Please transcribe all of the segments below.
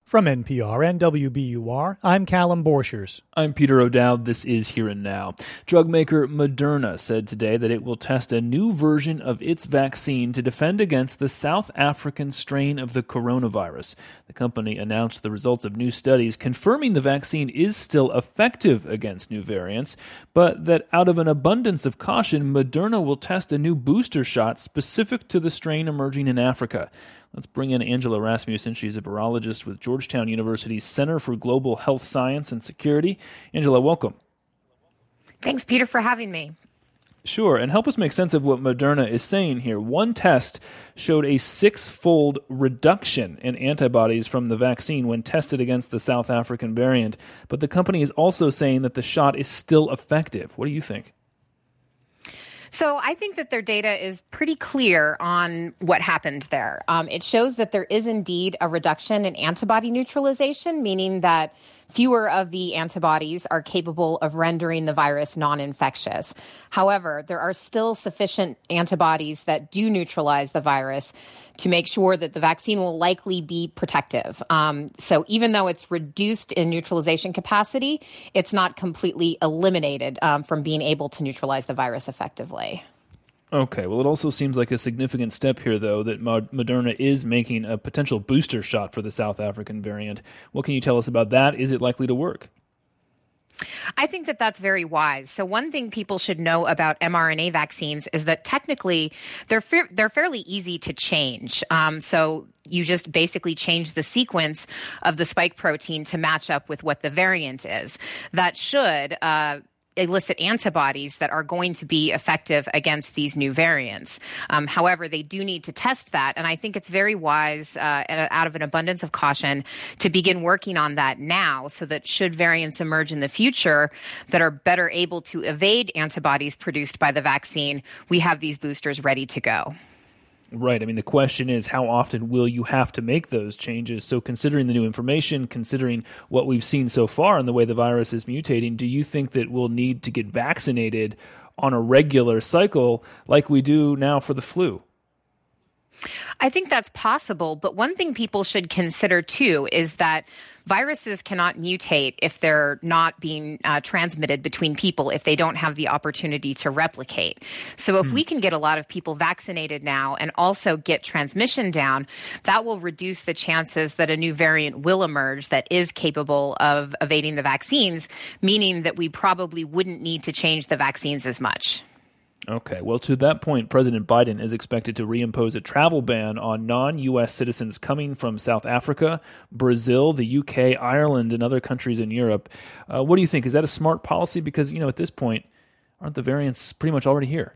From NPR and WBUR, I'm Callum Borchers. I'm Peter O'Dowd. This is Here and Now. Drug maker Moderna said today that it will test a new version of its vaccine to defend against the South African strain of the coronavirus. The company announced the results of new studies confirming the vaccine is still effective against new variants, but that out of an abundance of caution, Moderna will test a new booster shot specific to the strain emerging in Africa. Let's bring in Angela Rasmussen. She's a virologist with Georgetown University's Center for Global Health Science and Security. Angela, welcome. Thanks, Peter, for having me. Sure, and help us make sense of what Moderna is saying here. One test showed a 6-fold reduction in antibodies from the vaccine when tested against the South African variant, but the company is also saying that the shot is still effective. What do you think? So I think that their data is pretty clear on what happened there. It shows that there is indeed a reduction in antibody neutralization, meaning that fewer of the antibodies are capable of rendering the virus non-infectious. However, there are still sufficient antibodies that do neutralize the virus to make sure that the vaccine will likely be protective. So even though it's reduced in neutralization capacity, it's not completely eliminated from being able to neutralize the virus effectively. Okay, well, it also seems like a significant step here, though, that Moderna is making a potential booster shot for the South African variant. What can you tell us about that? Is it likely to work? I think that that's very wise. So one thing people should know about mRNA vaccines is that technically they're fairly easy to change. So you just basically change the sequence of the spike protein to match up with what the variant is. That should elicit antibodies that are going to be effective against these new variants. However, they do need to test that. And I think it's very wise, out of an abundance of caution, to begin working on that now so that should variants emerge in the future that are better able to evade antibodies produced by the vaccine, we have these boosters ready to go. Right. I mean, the question is, how often will you have to make those changes? So considering the new information, considering what we've seen so far and the way the virus is mutating, do you think that we'll need to get vaccinated on a regular cycle like we do now for the flu? I think that's possible, but one thing people should consider, too, is that viruses cannot mutate if they're not being transmitted between people, if they don't have the opportunity to replicate. So if we can get a lot of people vaccinated now and also get transmission down, that will reduce the chances that a new variant will emerge that is capable of evading the vaccines, meaning that we probably wouldn't need to change the vaccines as much. Okay, well, to that point, President Biden is expected to reimpose a travel ban on non-U.S. citizens coming from South Africa, Brazil, the U.K., Ireland, and other countries in Europe. What do you think? Is that a smart policy? Because, at this point, aren't the variants pretty much already here?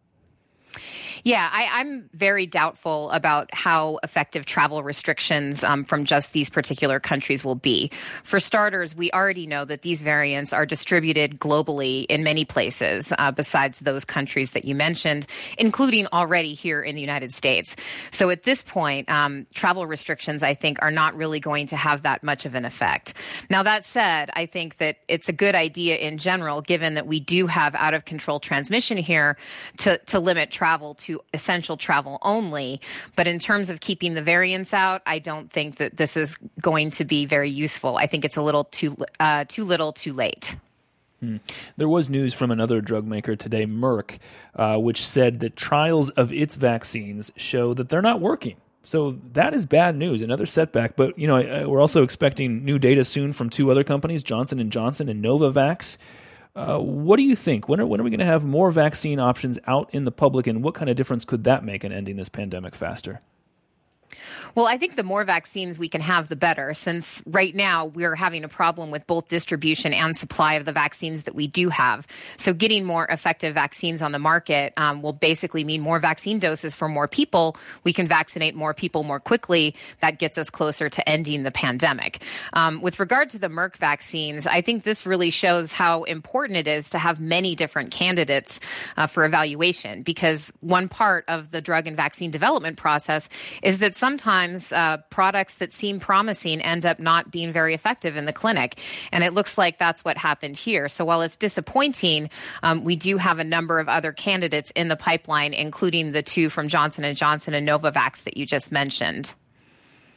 Yeah, I'm very doubtful about how effective travel restrictions from just these particular countries will be. For starters, we already know that these variants are distributed globally in many places besides those countries that you mentioned, including already here in the United States. So at this point, travel restrictions, I think, are not really going to have that much of an effect. Now, that said, I think that it's a good idea in general, given that we do have out-of-control transmission here, to limit travel to essential travel only. But in terms of keeping the variants out, I don't think that this is going to be very useful. I think it's a little too little, too late. There was news from another drug maker today, Merck, which said that trials of its vaccines show that they're not working. So that is bad news, another setback. But, we're also expecting new data soon from two other companies, Johnson & Johnson and Novavax. What do you think? When are we going to have more vaccine options out in the public, and what kind of difference could that make in ending this pandemic faster? Well, I think the more vaccines we can have, the better, since right now we're having a problem with both distribution and supply of the vaccines that we do have. So getting more effective vaccines on the market will basically mean more vaccine doses for more people. We can vaccinate more people more quickly. That gets us closer to ending the pandemic. With regard to the Merck vaccines, I think this really shows how important it is to have many different candidates for evaluation, because one part of the drug and vaccine development process is that sometimes products that seem promising end up not being very effective in the clinic. And it looks like that's what happened here. So while it's disappointing, we do have a number of other candidates in the pipeline, including the two from Johnson & Johnson and Novavax that you just mentioned.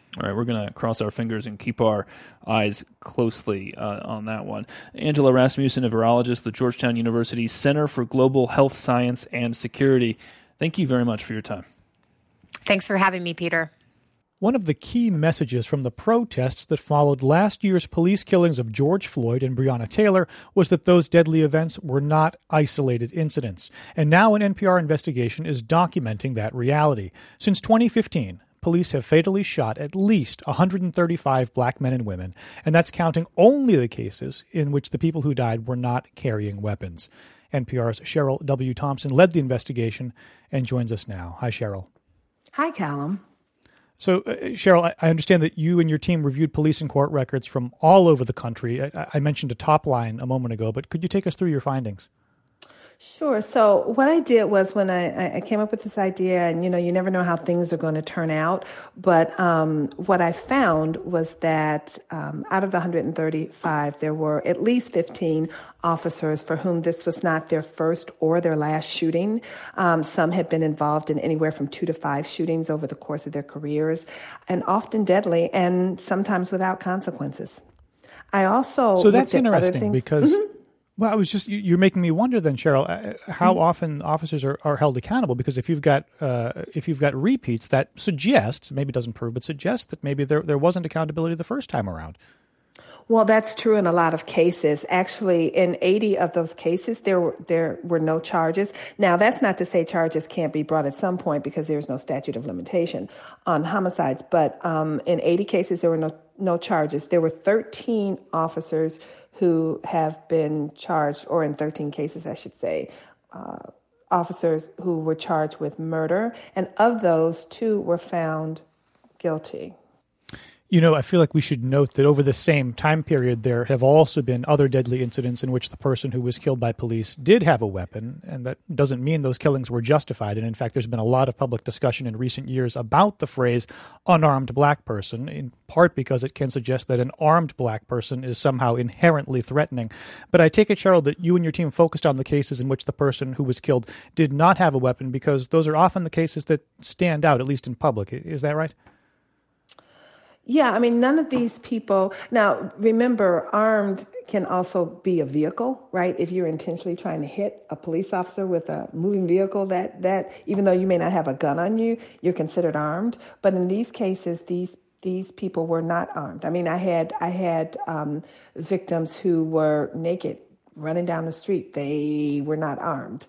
All right, we're going to cross our fingers and keep our eyes closely on that one. Angela Rasmussen, a virologist, the Georgetown University Center for Global Health Science and Security. Thank you very much for your time. Thanks for having me, Peter. One of the key messages from the protests that followed last year's police killings of George Floyd and Breonna Taylor was that those deadly events were not isolated incidents. And now an NPR investigation is documenting that reality. Since 2015, police have fatally shot at least 135 black men and women, and that's counting only the cases in which the people who died were not carrying weapons. NPR's Cheryl W. Thompson led the investigation and joins us now. Hi, Cheryl. Hi, Callum. So, Cheryl, I understand that you and your team reviewed police and court records from all over the country. I mentioned a top line a moment ago, but could you take us through your findings? Sure. So what I did was when I came up with this idea, and, you never know how things are going to turn out. But what I found was that out of the 135, there were at least 15 officers for whom this was not their first or their last shooting. Some had been involved in anywhere from 2 to 5 shootings over the course of their careers, and often deadly and sometimes without consequences. I also So that's interesting because... Mm-hmm. Well, I was just, you're making me wonder then, Cheryl, how often officers are held accountable, because if you've got repeats, that suggests, maybe doesn't prove, but suggests that maybe there wasn't accountability the first time around. Well, that's true in a lot of cases. Actually, in 80 of those cases, there were no charges. Now, that's not to say charges can't be brought at some point because there's no statute of limitation on homicides. But in 80 cases, there were no charges. There were 13 officers who have been charged, or in 13 cases, I should say, officers who were charged with murder. And of those, 2 were found guilty. I feel like we should note that over the same time period, there have also been other deadly incidents in which the person who was killed by police did have a weapon, and that doesn't mean those killings were justified. And in fact, there's been a lot of public discussion in recent years about the phrase unarmed black person, in part because it can suggest that an armed black person is somehow inherently threatening. But I take it, Cheryl, that you and your team focused on the cases in which the person who was killed did not have a weapon because those are often the cases that stand out, at least in public. Is that right? Yeah, I mean, none of these people, now remember, armed can also be a vehicle, right? If you're intentionally trying to hit a police officer with a moving vehicle, that even though you may not have a gun on you, you're considered armed. But in these cases, these people were not armed. I mean, I had victims who were naked running down the street. They were not armed.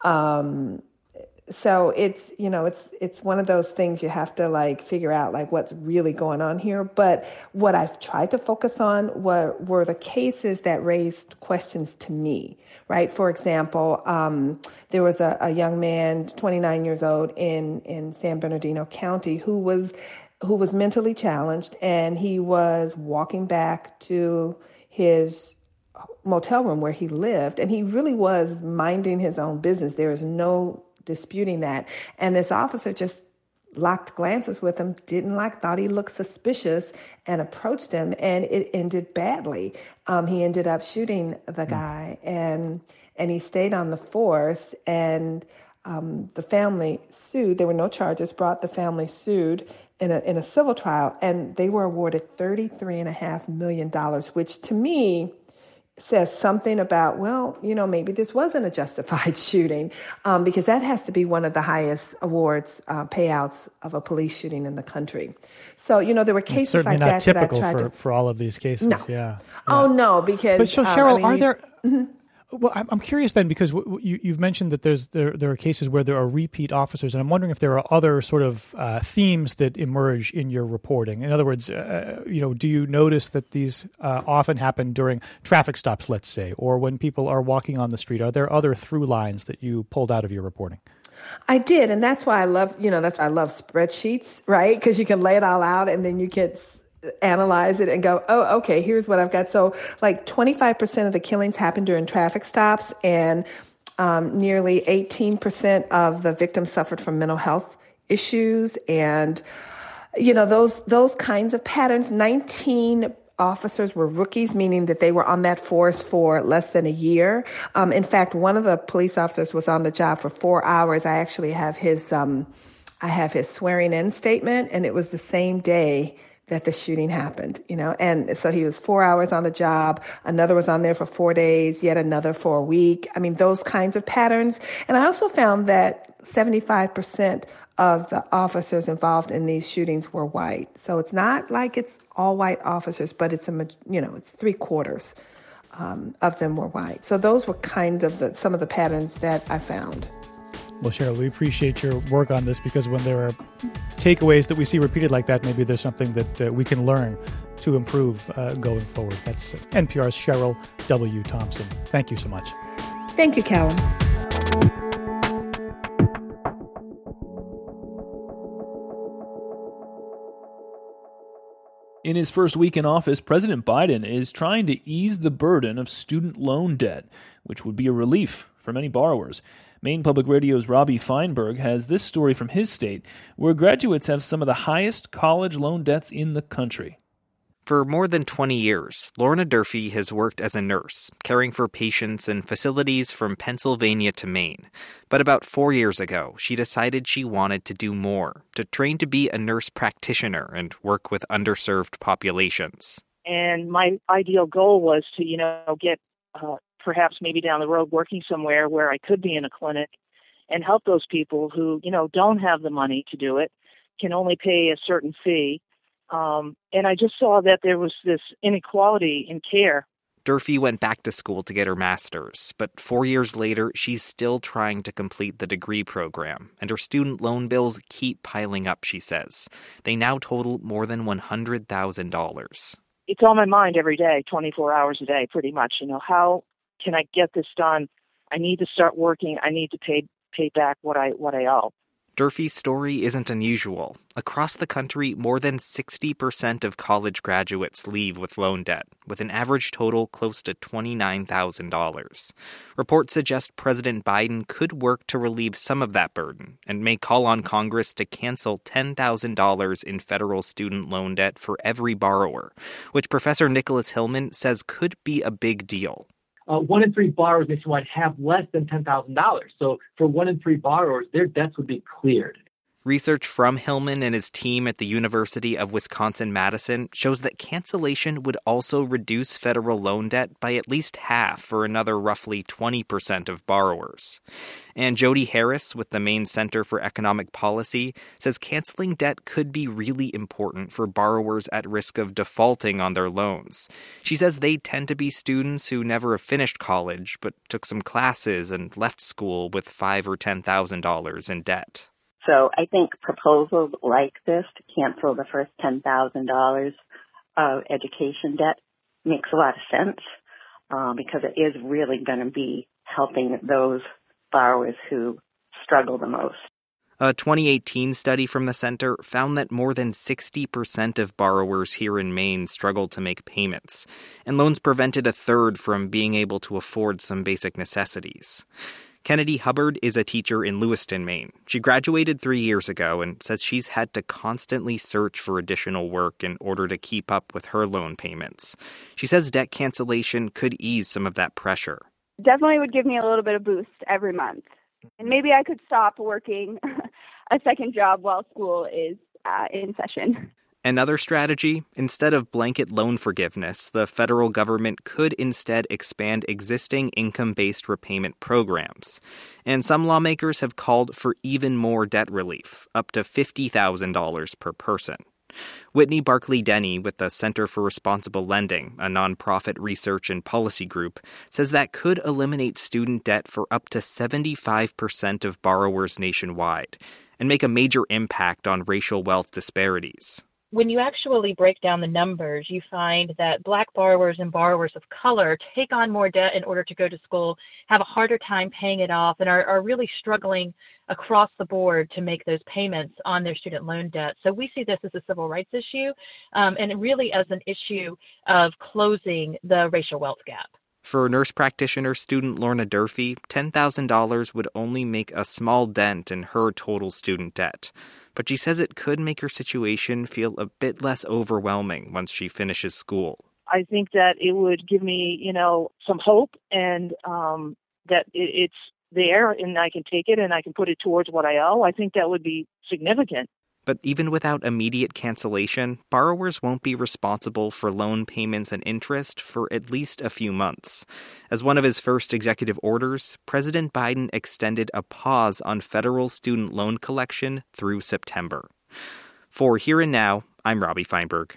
So it's one of those things you have to figure out what's really going on here. But what I've tried to focus on were the cases that raised questions to me, right? For example, there was a young man, 29 years old in San Bernardino County who was mentally challenged, and he was walking back to his motel room where he lived, and he really was minding his own business. There is no disputing that. And this officer just locked glances with him, thought he looked suspicious, and approached him, and it ended badly. He ended up shooting the guy, and he stayed on the force, and the family sued. There were no charges brought. The family sued in a civil trial, and they were awarded $33.5 million, which to me says something about, maybe this wasn't a justified shooting, because that has to be one of the highest awards, payouts of a police shooting in the country. So, there were cases like that. It's certainly not typical for all of these cases. No. Yeah. Oh, no, because... But so, Cheryl, are there... Mm-hmm. Well, I'm curious then, because you've mentioned that there are cases where there are repeat officers, and I'm wondering if there are other sort of themes that emerge in your reporting. In other words, do you notice that these often happen during traffic stops, let's say, or when people are walking on the street? Are there other through lines that you pulled out of your reporting? I did, and that's why I love spreadsheets, right? Because you can lay it all out, and then you can analyze it and go, oh, okay, here's what I've got. So 25% of the killings happened during traffic stops, and nearly 18% of the victims suffered from mental health issues. And, those kinds of patterns. 19 officers were rookies, meaning that they were on that force for less than a year. In fact, one of the police officers was on the job for 4 hours. I actually have his swearing in statement, and it was the same day that the shooting happened, and so he was 4 hours on the job. Another was on there for 4 days, yet another for a week. I mean, those kinds of patterns. And I also found that 75% of the officers involved in these shootings were white. So it's not like it's all white officers, but it's it's 3/4 of them were white. So those were kind of some of the patterns that I found. Well, Cheryl, we appreciate your work on this, because when there are takeaways that we see repeated like that, maybe there's something that we can learn to improve going forward. That's NPR's Cheryl W. Thompson. Thank you so much. Thank you, Callum. In his first week in office, President Biden is trying to ease the burden of student loan debt, which would be a relief for many borrowers. Maine Public Radio's Robbie Feinberg has this story from his state, where graduates have some of the highest college loan debts in the country. For more than 20 years, Lorna Durfee has worked as a nurse, caring for patients in facilities from Pennsylvania to Maine. But about 4 years ago, she decided she wanted to do more, to train to be a nurse practitioner and work with underserved populations. And my ideal goal was to, get perhaps maybe down the road working somewhere where I could be in a clinic and help those people who, don't have the money to do it, can only pay a certain fee. And I just saw that there was this inequality in care. Durfee went back to school to get her master's, but 4 years later, she's still trying to complete the degree program, and her student loan bills keep piling up, she says. They now total more than $100,000. It's on my mind every day, 24 hours a day, pretty much. How can I get this done? I need to start working. I need to pay back what I owe. Durfee's story isn't unusual. Across the country, more than 60% of college graduates leave with loan debt, with an average total close to $29,000. Reports suggest President Biden could work to relieve some of that burden and may call on Congress to cancel $10,000 in federal student loan debt for every borrower, which Professor Nicholas Hillman says could be a big deal. 1 in 3 borrowers nationwide have less than $10,000. So for 1 in 3 borrowers, their debts would be cleared. Research from Hillman and his team at the University of Wisconsin-Madison shows that cancellation would also reduce federal loan debt by at least half for another roughly 20% of borrowers. And Jody Harris with the Maine Center for Economic Policy says canceling debt could be really important for borrowers at risk of defaulting on their loans. She says they tend to be students who never have finished college but took some classes and left school with $5,000 or $10,000 in debt. So I think proposals like this to cancel the first $10,000 of education debt makes a lot of sense because it is really going to be helping those borrowers who struggle the most. A 2018 study from the center found that more than 60% of borrowers here in Maine struggle to make payments, and loans prevented a third from being able to afford some basic necessities. Kennedy Hubbard is a teacher in Lewiston, Maine. She graduated 3 years ago and says she's had to constantly search for additional work in order to keep up with her loan payments. She says debt cancellation could ease some of that pressure. Definitely would give me a little bit of boost every month. And maybe I could stop working a second job while school is in session. Another strategy, instead of blanket loan forgiveness, the federal government could instead expand existing income-based repayment programs. And some lawmakers have called for even more debt relief, up to $50,000 per person. Whitney Barclay Denny with the Center for Responsible Lending, a nonprofit research and policy group, says that could eliminate student debt for up to 75% of borrowers nationwide and make a major impact on racial wealth disparities. When you actually break down the numbers, you find that Black borrowers and borrowers of color take on more debt in order to go to school, have a harder time paying it off, and are really struggling across the board to make those payments on their student loan debt. So we see this as a civil rights issue and really as an issue of closing the racial wealth gap. For nurse practitioner student Lorna Durfee, $10,000 would only make a small dent in her total student debt. But she says it could make her situation feel a bit less overwhelming once she finishes school. I think that it would give me, some hope and that it's there and I can take it and I can put it towards what I owe. I think that would be significant. but even without immediate cancellation, borrowers won't be responsible for loan payments and interest for at least a few months. As one of his first executive orders, President Biden extended a pause on federal student loan collection through September. For Here and Now, I'm Robbie Feinberg.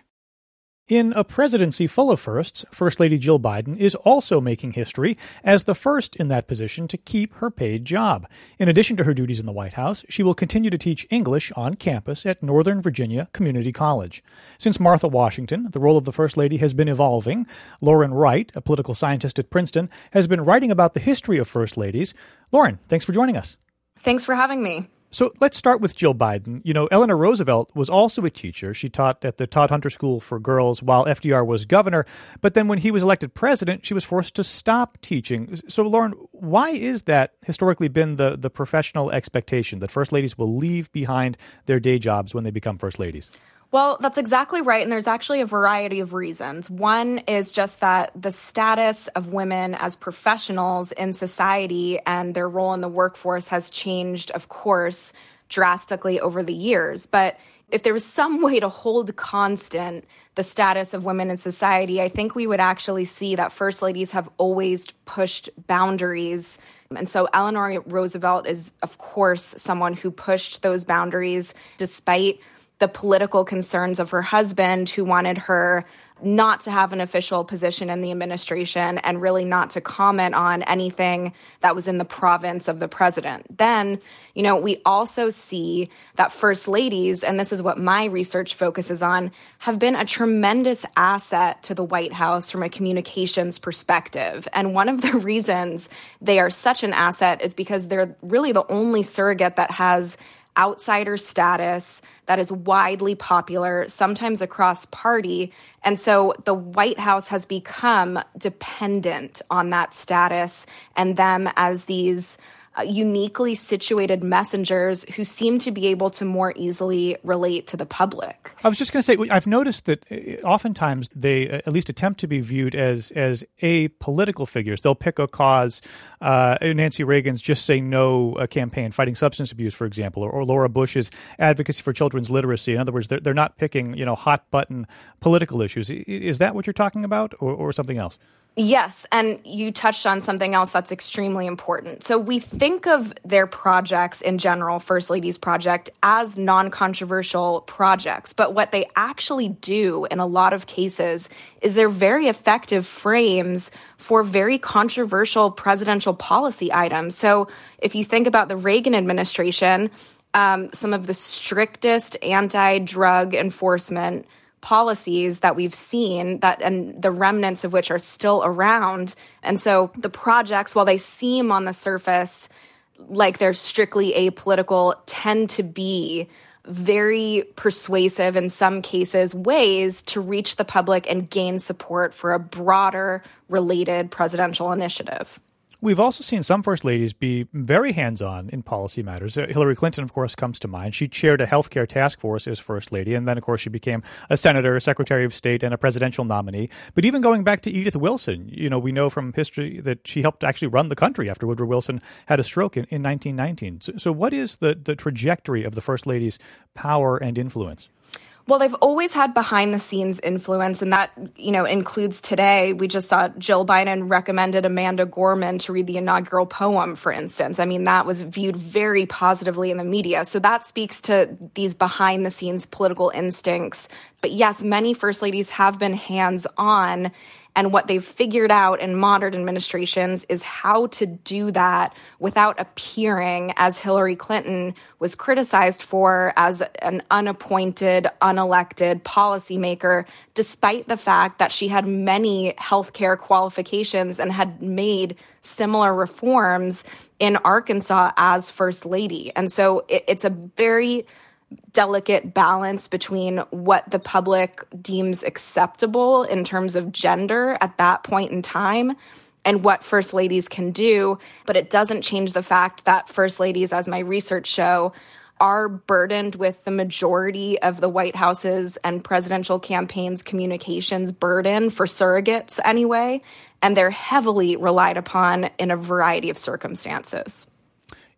In a presidency full of firsts, First Lady Jill Biden is also making history as the first in that position to keep her paid job. In addition to her duties in the White House, she will continue to teach English on campus at Northern Virginia Community College. Since Martha Washington, the role of the First Lady has been evolving. Lauren Wright, a political scientist at Princeton, has been writing about the history of First Ladies. Lauren, thanks for joining us. Thanks for having me. So let's start with Jill Biden. You know, Eleanor Roosevelt was also a teacher. She taught at the Todd-Hunter School for Girls while FDR was governor. But then when he was elected president, she was forced to stop teaching. So, Lauren, why is that historically been the professional expectation that first ladies will leave behind their day jobs when they become first ladies? Well, that's exactly right. And there's actually a variety of reasons. One is just that the status of women as professionals in society and their role in the workforce has changed, of course, drastically over the years. But if there was some way to hold constant the status of women in society, I think we would actually see that first ladies have always pushed boundaries. And so Eleanor Roosevelt is, of course, someone who pushed those boundaries despite the political concerns of her husband, who wanted her not to have an official position in the administration and really not to comment on anything that was in the province of the president. Then, you know, we also see that first ladies, and this is what my research focuses on, have been a tremendous asset to the White House from a communications perspective. And one of the reasons they are such an asset is because they're really the only surrogate that has outsider status that is widely popular, sometimes across party. And so the White House has become dependent on that status and them as these uniquely situated messengers who seem to be able to more easily relate to the public. I was just going to say, I've noticed that oftentimes they at least attempt to be viewed as apolitical figures. They'll pick a cause. Nancy Reagan's Just Say No campaign, fighting substance abuse, for example, or Laura Bush's advocacy for children's literacy. In other words, they're not picking, hot button political issues. Is that what you're talking about, or something else? Yes, and you touched on something else that's extremely important. So we think of their projects in general, First Lady's project, as non-controversial projects. But what they actually do in a lot of cases is they're very effective frames for very controversial presidential policy items. So if you think about the Reagan administration, some of the strictest anti-drug enforcement policies that we've seen, and the remnants of which are still around. And so the projects, while they seem on the surface like they're strictly apolitical, tend to be very persuasive, in some cases, ways to reach the public and gain support for a broader related presidential initiative. We've also seen some first ladies be very hands-on in policy matters. Hillary Clinton, of course, comes to mind. She chaired a healthcare task force as first lady, and then, of course, she became a senator, a secretary of state, and a presidential nominee. But even going back to Edith Wilson, we know from history that she helped actually run the country after Woodrow Wilson had a stroke in 1919. So what is the trajectory of the first lady's power and influence? Well, they've always had behind-the-scenes influence, and that, includes today. We just saw Jill Biden recommended Amanda Gorman to read the inaugural poem, for instance. I mean, that was viewed very positively in the media. So that speaks to these behind-the-scenes political instincts. But yes, many first ladies have been hands-on, and what they've figured out in modern administrations is how to do that without appearing, as Hillary Clinton was criticized for, as an unappointed, unelected policymaker, despite the fact that she had many healthcare qualifications and had made similar reforms in Arkansas as First Lady. And so it's a very delicate balance between what the public deems acceptable in terms of gender at that point in time and what first ladies can do. But it doesn't change the fact that first ladies, as my research show, are burdened with the majority of the White House's and presidential campaigns' communications burden for surrogates anyway, and they're heavily relied upon in a variety of circumstances.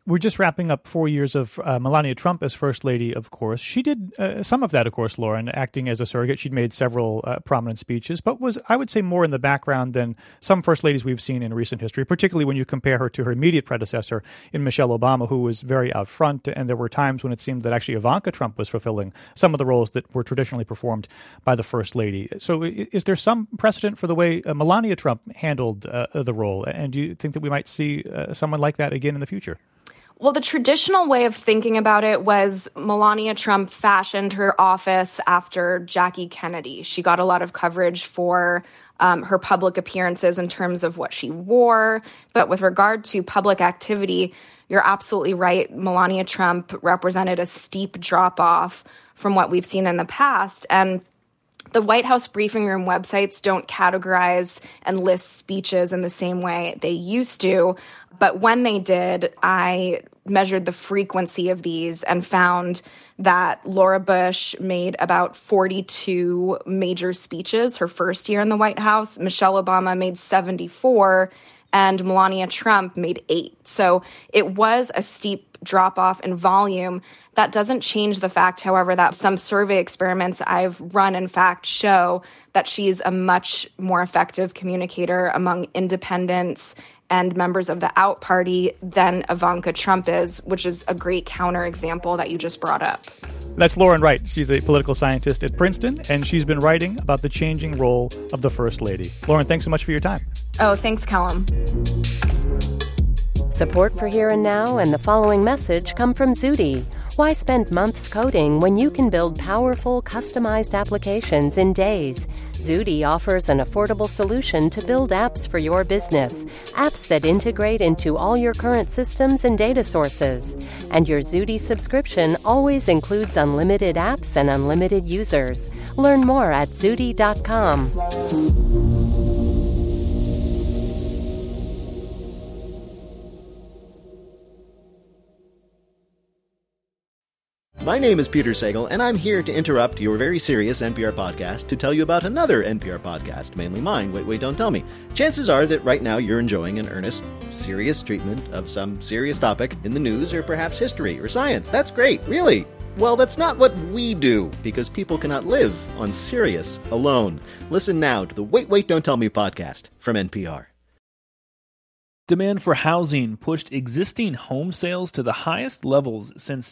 We're just wrapping up 4 years of Melania Trump as First Lady, of course. She did some of that, of course, Lauren, acting as a surrogate. She'd made several prominent speeches, but was, I would say, more in the background than some First Ladies we've seen in recent history, particularly when you compare her to her immediate predecessor in Michelle Obama, who was very out front. And there were times when it seemed that actually Ivanka Trump was fulfilling some of the roles that were traditionally performed by the First Lady. So is there some precedent for the way Melania Trump handled the role? And do you think that we might see someone like that again in the future? Well, the traditional way of thinking about it was Melania Trump fashioned her office after Jackie Kennedy. She got a lot of coverage for her public appearances in terms of what she wore. But with regard to public activity, you're absolutely right. Melania Trump represented a steep drop-off from what we've seen in the past. And the White House briefing room websites don't categorize and list speeches in the same way they used to. But when they did, I measured the frequency of these and found that Laura Bush made about 42 major speeches her first year in the White House. Michelle Obama made 74, and Melania Trump made 8. So it was a steep drop-off in volume. That doesn't change the fact, however, that some survey experiments I've run, in fact, show that she's a much more effective communicator among independents and members of the out party than Ivanka Trump is, which is a great counterexample that you just brought up. That's Lauren Wright. She's a political scientist at Princeton, and she's been writing about the changing role of the First Lady. Lauren, thanks so much for your time. Oh, thanks, Callum. Support for Here and Now and the following message come from Zudi. Why spend months coding when you can build powerful, customized applications in days? Zudi offers an affordable solution to build apps for your business, apps that integrate into all your current systems and data sources. And your Zudi subscription always includes unlimited apps and unlimited users. Learn more at Zudi.com. My name is Peter Sagal, and I'm here to interrupt your very serious NPR podcast to tell you about another NPR podcast, mainly mine, Wait, Don't Tell Me. Chances are that right now you're enjoying an earnest, serious treatment of some serious topic in the news or perhaps history or science. That's great, really. Well, that's not what we do, because people cannot live on Sirius alone. Listen now to the Wait, Don't Tell Me podcast from NPR. Demand for housing pushed existing home sales to the highest levels since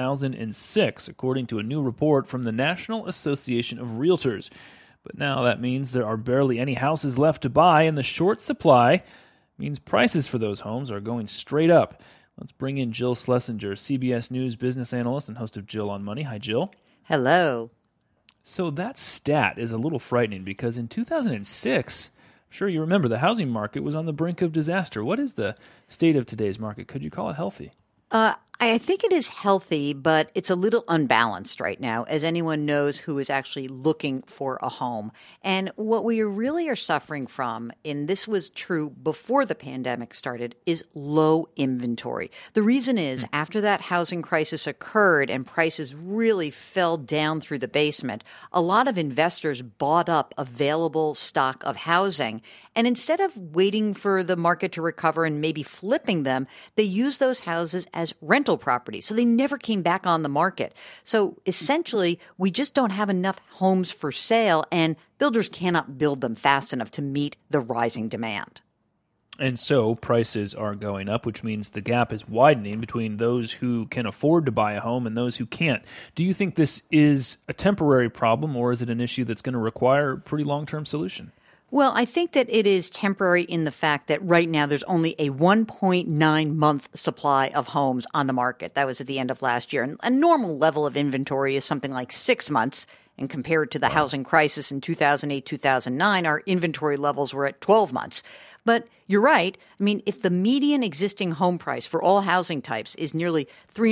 2006, according to a new report from the National Association of Realtors. But now that means there are barely any houses left to buy, and the short supply means prices for those homes are going straight up. Let's bring in Jill Schlesinger, CBS News business analyst and host of Jill on Money. Hi, Jill. Hello. So that stat is a little frightening because in 2006... Sure, you remember the housing market was on the brink of disaster. What is the state of today's market? Could you call it healthy? I think it is healthy, but it's a little unbalanced right now, as anyone knows who is actually looking for a home. And what we really are suffering from, and this was true before the pandemic started, is low inventory. The reason is after that housing crisis occurred and prices really fell down through the basement, a lot of investors bought up available stock of housing. And instead of waiting for the market to recover and maybe flipping them, they used those houses as rental properties. So they never came back on the market. So essentially, we just don't have enough homes for sale, and builders cannot build them fast enough to meet the rising demand. And so prices are going up, which means the gap is widening between those who can afford to buy a home and those who can't. Do you think this is a temporary problem, or is it an issue that's going to require a pretty long-term solution? Well, I think that it is temporary in the fact that right now there's only a 1.9 month supply of homes on the market. That was at the end of last year. And a normal level of inventory is something like 6 months. And compared to the housing crisis in 2008, 2009, our inventory levels were at 12 months. But you're right. I mean, if the median existing home price for all housing types is nearly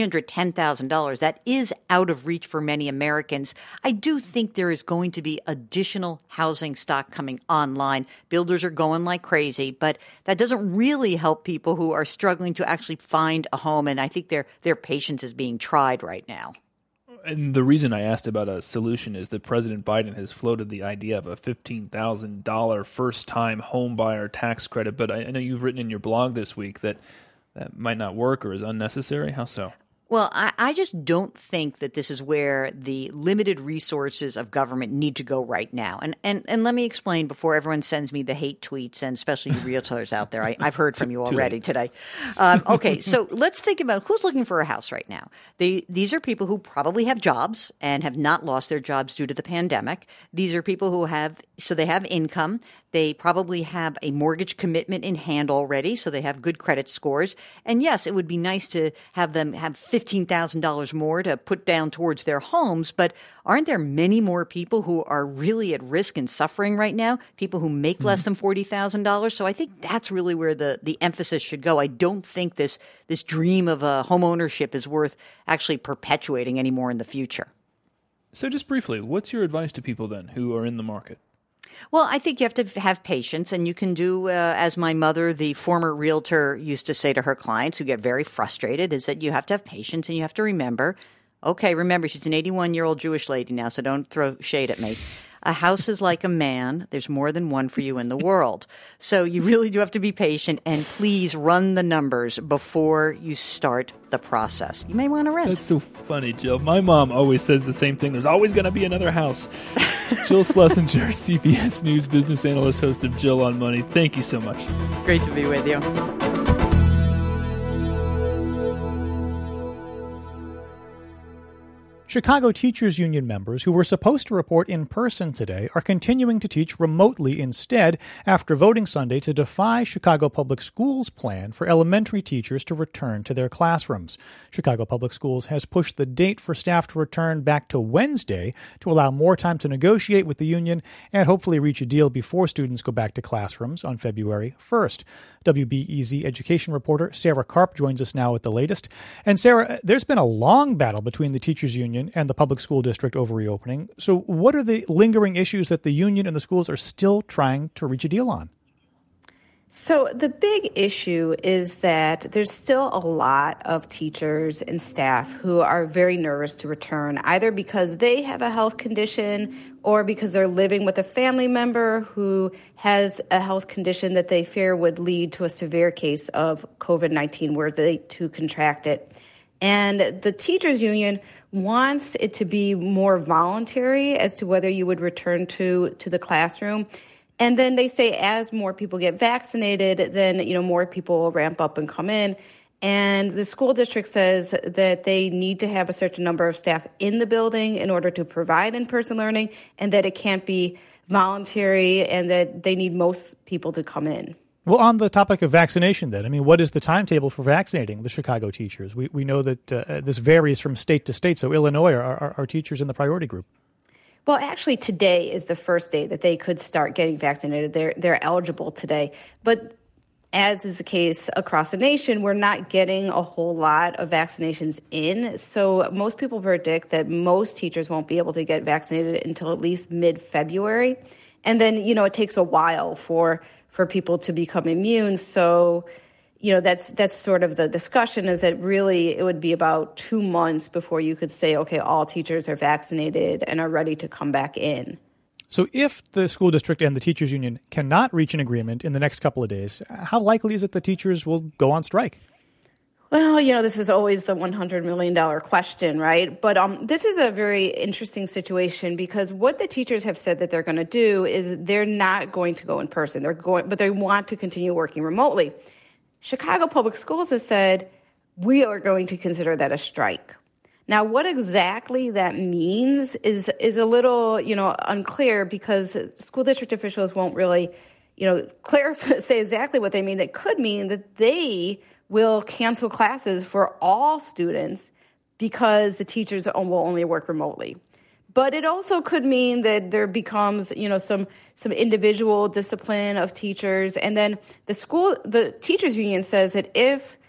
$310,000, that is out of reach for many Americans. I do think there is going to be additional housing stock coming online. Builders are going like crazy, but that doesn't really help people who are struggling to actually find a home. And I think their patience is being tried right now. And the reason I asked about a solution is that President Biden has floated the idea of a $15,000 first-time home buyer tax credit. But I know you've written in your blog this week that that might not work or is unnecessary? How so? Well, I just don't think that this is where the limited resources of government need to go right now. And let me explain before everyone sends me the hate tweets, and especially you realtors out there. I've heard from you already today. Okay, so let's think about who's looking for a house right now. These are people who probably have jobs and have not lost their jobs due to the pandemic. These are people who have income. They probably have a mortgage commitment in hand already, so they have good credit scores. And yes, it would be nice to have them have $15,000 more to put down towards their homes, but aren't there many more people who are really at risk and suffering right now? People who make less than $40,000. So I think that's really where the emphasis should go. I don't think this dream of home ownership is worth actually perpetuating anymore in the future. So just briefly, what's your advice to people then who are in the market? Well, I think you have to have patience, and you can do, as my mother, the former realtor, used to say to her clients who get very frustrated, is that you have to have patience and you have to remember, she's an 81-year-old Jewish lady now, so don't throw shade at me. A house is like a man. There's more than one for you in the world. So you really do have to be patient, and please run the numbers before you start the process. You may want to rent. That's so funny, Jill. My mom always says the same thing. There's always going to be another house. Jill Schlesinger, CBS News business analyst, host of Jill on Money. Thank you so much. Great to be with you. Chicago Teachers Union members who were supposed to report in person today are continuing to teach remotely instead after voting Sunday to defy Chicago Public Schools' plan for elementary teachers to return to their classrooms. Chicago Public Schools has pushed the date for staff to return back to Wednesday to allow more time to negotiate with the union and hopefully reach a deal before students go back to classrooms on February 1st. WBEZ education reporter Sarah Karp joins us now with the latest. And Sarah, there's been a long battle between the teachers union and the public school district over reopening. So what are the lingering issues that the union and the schools are still trying to reach a deal on? So the big issue is that there's still a lot of teachers and staff who are very nervous to return, either because they have a health condition or because they're living with a family member who has a health condition that they fear would lead to a severe case of COVID-19 where they too contract it. And the teachers union wants it to be more voluntary as to whether you would return to the classroom. And then they say as more people get vaccinated, then more people will ramp up and come in. And the school district says that they need to have a certain number of staff in the building in order to provide in-person learning, and that it can't be voluntary, and that they need most people to come in. Well, on the topic of vaccination then, what is the timetable for vaccinating the Chicago teachers? We know that this varies from state to state, so Illinois are teachers in the priority group. Well, actually, today is the first day that they could start getting vaccinated. They're eligible today. But as is the case across the nation, we're not getting a whole lot of vaccinations in. So most people predict that most teachers won't be able to get vaccinated until at least mid-February. And then, it takes a while for people to become immune. So, that's sort of the discussion, is that really it would be about 2 months before you could say, okay, all teachers are vaccinated and are ready to come back in. So if the school district and the teachers union cannot reach an agreement in the next couple of days, how likely is it the teachers will go on strike? Well, this is always the $100 million question, right? But this is a very interesting situation, because what the teachers have said that they're going to do is they're not going to go in person. But they want to continue working remotely. Chicago Public Schools has said, we are going to consider that a strike. Now, what exactly that means is a little, unclear, because school district officials won't really, clarify, say exactly what they mean. That could mean that they will cancel classes for all students because the teachers will only work remotely. But it also could mean that there becomes, some individual discipline of teachers. And then the teachers union says that if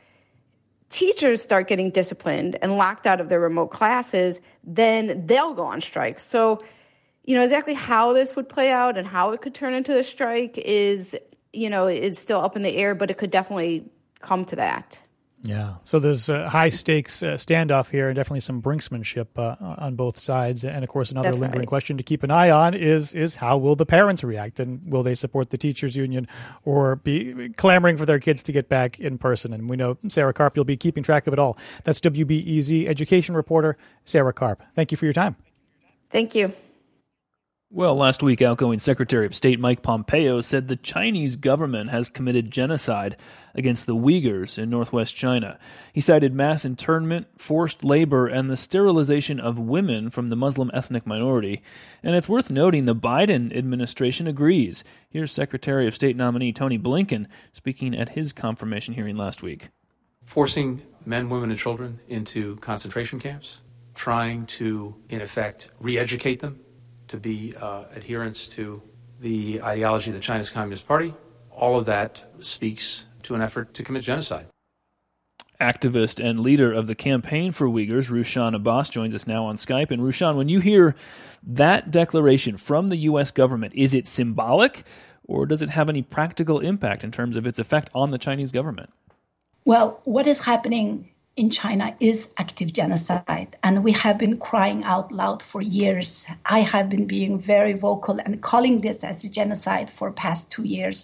teachers start getting disciplined and locked out of their remote classes, then they'll go on strike. So, exactly how this would play out and how it could turn into a strike is still up in the air, but it could definitely come to that. Yeah. So there's a high-stakes standoff here and definitely some brinksmanship on both sides. And, of course, another lingering question to keep an eye on is how will the parents react? And will they support the teachers' union or be clamoring for their kids to get back in person? And we know, Sarah Karp, you'll be keeping track of it all. That's WBEZ education reporter Sarah Karp. Thank you for your time. Thank you. Well, last week, outgoing Secretary of State Mike Pompeo said the Chinese government has committed genocide against the Uyghurs in northwest China. He cited mass internment, forced labor, and the sterilization of women from the Muslim ethnic minority. And it's worth noting the Biden administration agrees. Here's Secretary of State nominee Tony Blinken speaking at his confirmation hearing last week. Forcing men, women, and children into concentration camps, trying to, in effect, re-educate them to be adherents to the ideology of the Chinese Communist Party. All of that speaks to an effort to commit genocide. Activist and leader of the Campaign for Uyghurs, Rushan Abbas, joins us now on Skype. And Rushan, when you hear that declaration from the U.S. government, is it symbolic or does it have any practical impact in terms of its effect on the Chinese government? Well, what is happening in China is active genocide, and we have been crying out loud for years. I have been being very vocal and calling this as a genocide for past 2 years.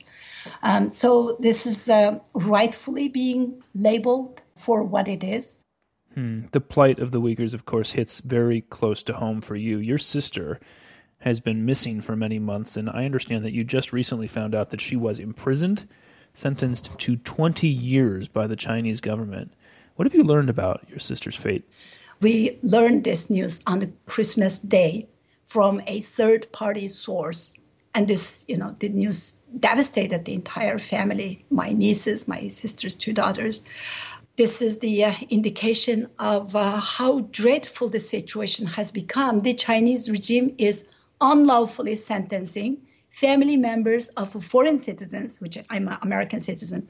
So this is rightfully being labeled for what it is. The plight of the Uyghurs, of course, hits very close to home for you. Your sister has been missing for many months, and I understand that you just recently found out that she was imprisoned, sentenced to 20 years by the Chinese government. What have you learned about your sister's fate? We learned this news on the Christmas day from a third-party source. And this, the news devastated the entire family, my nieces, my sister's 2 daughters. This is the indication of how dreadful the situation has become. The Chinese regime is unlawfully sentencing family members of foreign citizens, which I'm an American citizen,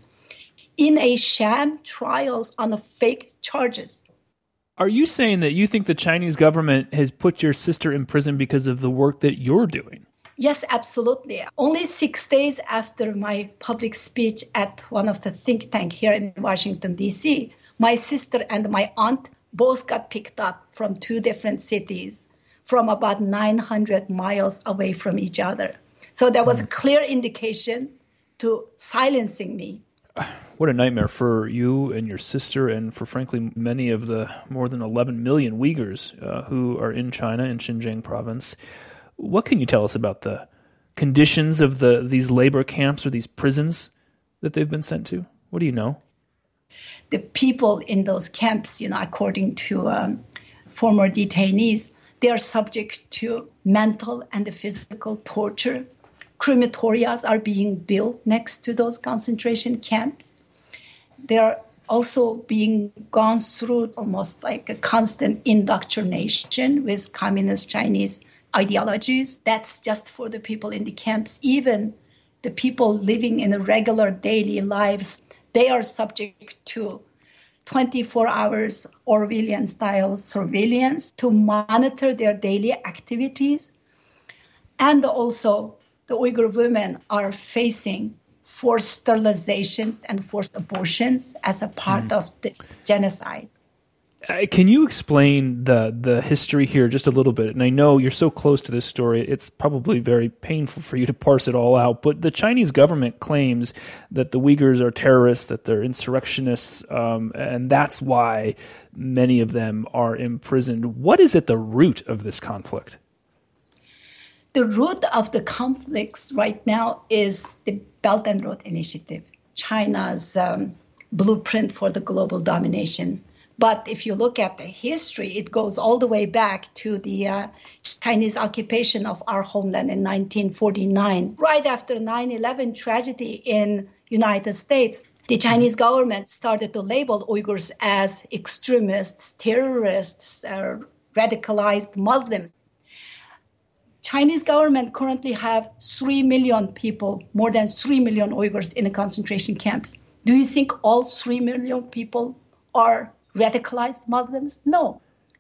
in a sham trials on the fake charges. Are you saying that you think the Chinese government has put your sister in prison because of the work that you're doing? Yes, absolutely. Only 6 days after my public speech at one of the think tanks here in Washington, D.C., my sister and my aunt both got picked up from 2 different cities from about 900 miles away from each other. So there was a clear indication to silencing me. What a nightmare for you and your sister and for, frankly, many of the more than 11 million Uyghurs who are in China, in Xinjiang province. What can you tell us about the conditions of these labor camps or these prisons that they've been sent to? What do you know? The people in those camps, according to former detainees, they are subject to mental and physical torture. Crematorias are being built next to those concentration camps. They are also being gone through almost like a constant indoctrination with communist Chinese ideologies. That's just for the people in the camps. Even the people living in the regular daily lives, they are subject to 24 hours Orwellian-style surveillance to monitor their daily activities. And also, the Uyghur women are facing forced sterilizations and forced abortions as a part of this genocide. Can you explain the history here just a little bit? And I know you're so close to this story, it's probably very painful for you to parse it all out. But the Chinese government claims that the Uyghurs are terrorists, that they're insurrectionists, and that's why many of them are imprisoned. What is at the root of this conflict? The root of the conflicts right now is the Belt and Road Initiative, China's blueprint for the global domination. But if you look at the history, it goes all the way back to the Chinese occupation of our homeland in 1949. Right after 9/11 tragedy in United States, the Chinese government started to label Uyghurs as extremists, terrorists, radicalized Muslims. Chinese government currently have 3 million people, more than 3 million Uyghurs in the concentration camps. Do you think all 3 million people are radicalized Muslims? No.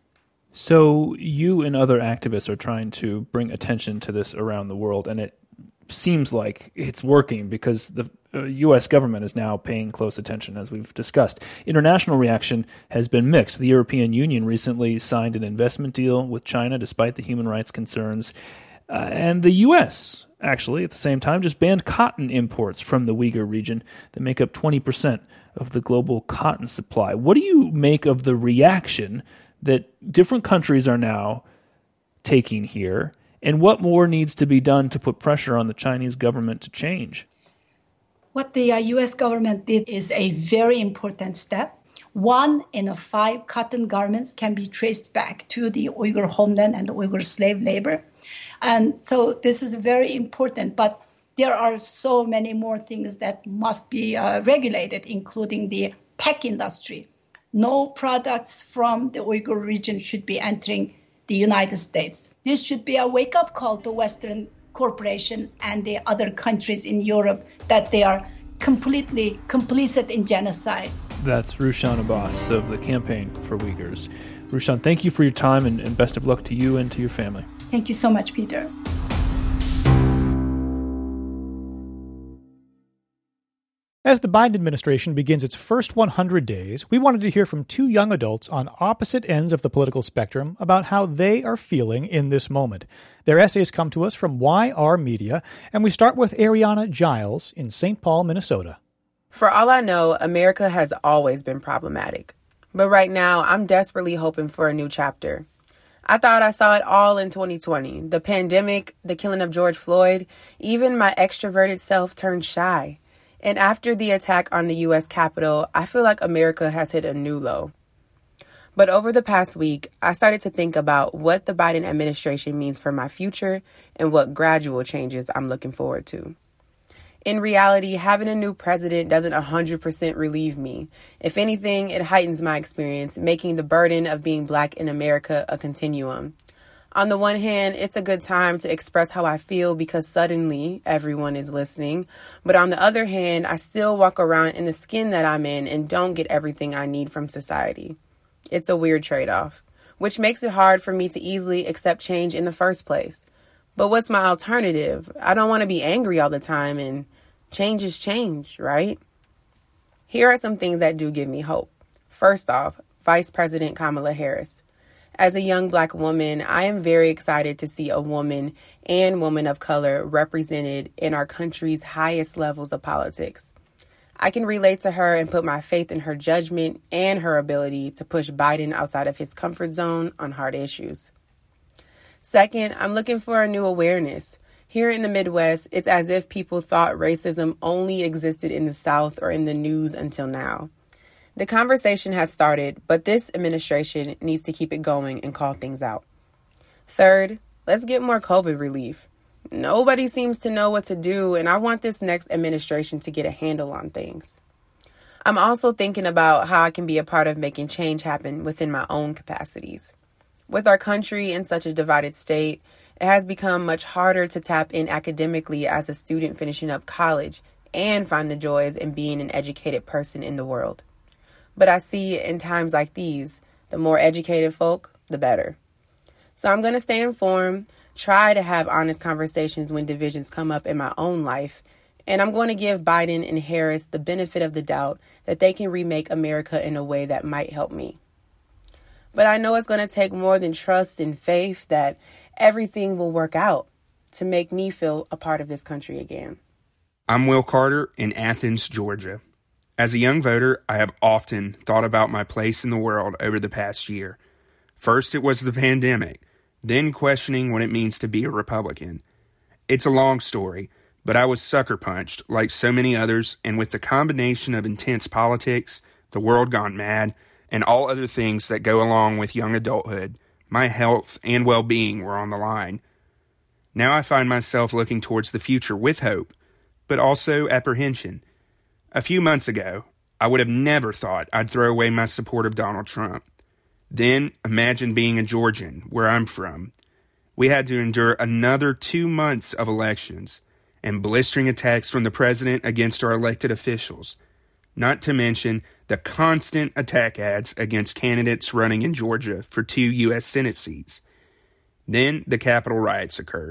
So you and other activists are trying to bring attention to this around the world, and it seems like it's working because the U.S. government is now paying close attention, as we've discussed. International reaction has been mixed. The European Union recently signed an investment deal with China despite the human rights concerns. And the U.S., actually, at the same time, just banned cotton imports from the Uyghur region that make up 20% of the global cotton supply. What do you make of the reaction that different countries are now taking here? And what more needs to be done to put pressure on the Chinese government to change? What the U.S. government did is a very important step. 1 in 5 cotton garments can be traced back to the Uyghur homeland and the Uyghur slave labor. And so this is very important. But there are so many more things that must be regulated, including the tech industry. No products from the Uyghur region should be entering the United States. This should be a wake-up call to Western corporations and the other countries in Europe that they are completely complicit in genocide. That's Rushan Abbas of the Campaign for Uyghurs. Rushan, thank you for your time and best of luck to you and to your family. Thank you so much, Peter. As the Biden administration begins its first 100 days, we wanted to hear from 2 young adults on opposite ends of the political spectrum about how they are feeling in this moment. Their essays come to us from YR Media, and we start with Ariana Giles in St. Paul, Minnesota. For all I know, America has always been problematic. But right now, I'm desperately hoping for a new chapter. I thought I saw it all in 2020. The pandemic, the killing of George Floyd, even my extroverted self turned shy. And after the attack on the U.S. Capitol, I feel like America has hit a new low. But over the past week, I started to think about what the Biden administration means for my future and what gradual changes I'm looking forward to. In reality, having a new president doesn't 100% relieve me. If anything, it heightens my experience, making the burden of being Black in America a continuum. On the one hand, it's a good time to express how I feel because suddenly everyone is listening. But on the other hand, I still walk around in the skin that I'm in and don't get everything I need from society. It's a weird trade-off, which makes it hard for me to easily accept change in the first place. But what's my alternative? I don't want to be angry all the time, and change is change, right? Here are some things that do give me hope. First off, Vice President Kamala Harris. As a young Black woman, I am very excited to see a woman and woman of color represented in our country's highest levels of politics. I can relate to her and put my faith in her judgment and her ability to push Biden outside of his comfort zone on hard issues. Second, I'm looking for a new awareness. Here in the Midwest, it's as if people thought racism only existed in the South or in the news until now. The conversation has started, but this administration needs to keep it going and call things out. Third, let's get more COVID relief. Nobody seems to know what to do, and I want this next administration to get a handle on things. I'm also thinking about how I can be a part of making change happen within my own capacities. With our country in such a divided state, it has become much harder to tap in academically as a student finishing up college and find the joys in being an educated person in the world. But I see in times like these, the more educated folk, the better. So I'm going to stay informed, try to have honest conversations when divisions come up in my own life, and I'm going to give Biden and Harris the benefit of the doubt that they can remake America in a way that might help me. But I know it's going to take more than trust and faith that everything will work out to make me feel a part of this country again. I'm Will Carter in Athens, Georgia. As a young voter, I have often thought about my place in the world over the past year. First, it was the pandemic, then questioning what it means to be a Republican. It's a long story, but I was sucker punched like so many others, and with the combination of intense politics, the world gone mad, and all other things that go along with young adulthood, my health and well-being were on the line. Now I find myself looking towards the future with hope, but also apprehension. A few months ago, I would have never thought I'd throw away my support of Donald Trump. Then, imagine being a Georgian, where I'm from. We had to endure another 2 months of elections and blistering attacks from the president against our elected officials, not to mention the constant attack ads against candidates running in Georgia for 2 U.S. Senate seats. Then, the Capitol riots occurred,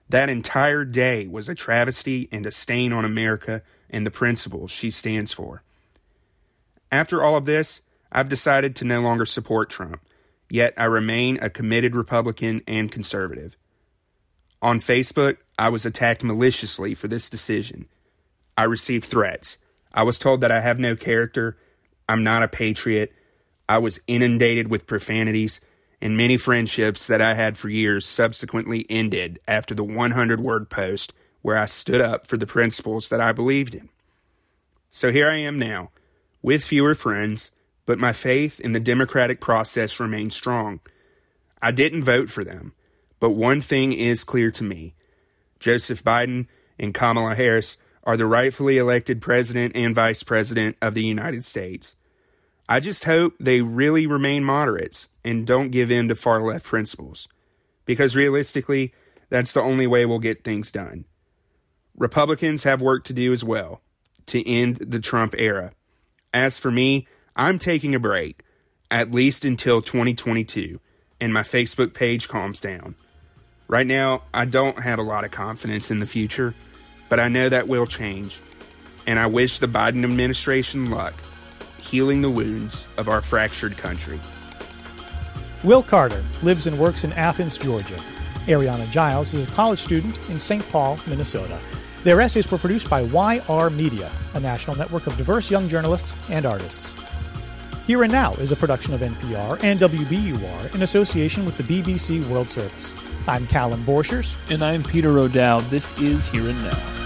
That entire day was a travesty and a stain on America and the principles she stands for. After all of this, I've decided to no longer support Trump, yet I remain a committed Republican and conservative. On Facebook, I was attacked maliciously for this decision. I received threats. I was told that I have no character, I'm not a patriot, I was inundated with profanities, and many friendships that I had for years subsequently ended after the 100-word post where I stood up for the principles that I believed in. So here I am now, with fewer friends, but my faith in the democratic process remains strong. I didn't vote for them, but one thing is clear to me. Joseph Biden and Kamala Harris are the rightfully elected president and vice president of the United States. I just hope they really remain moderates and don't give in to far-left principles, because realistically, that's the only way we'll get things done. Republicans have work to do as well to end the Trump era. As for me, I'm taking a break, at least until 2022, and my Facebook page calms down. Right now, I don't have a lot of confidence in the future, but I know that will change, and I wish the Biden administration luck, healing the wounds of our fractured country. Will Carter lives and works in Athens, Georgia. Ariana Giles is a college student in St. Paul, Minnesota. Their essays were produced by YR Media, a national network of diverse young journalists and artists. Here and Now is a production of NPR and WBUR in association with the BBC World Service. I'm Callum Borchers. And I'm Peter O'Dowd. This is Here and Now.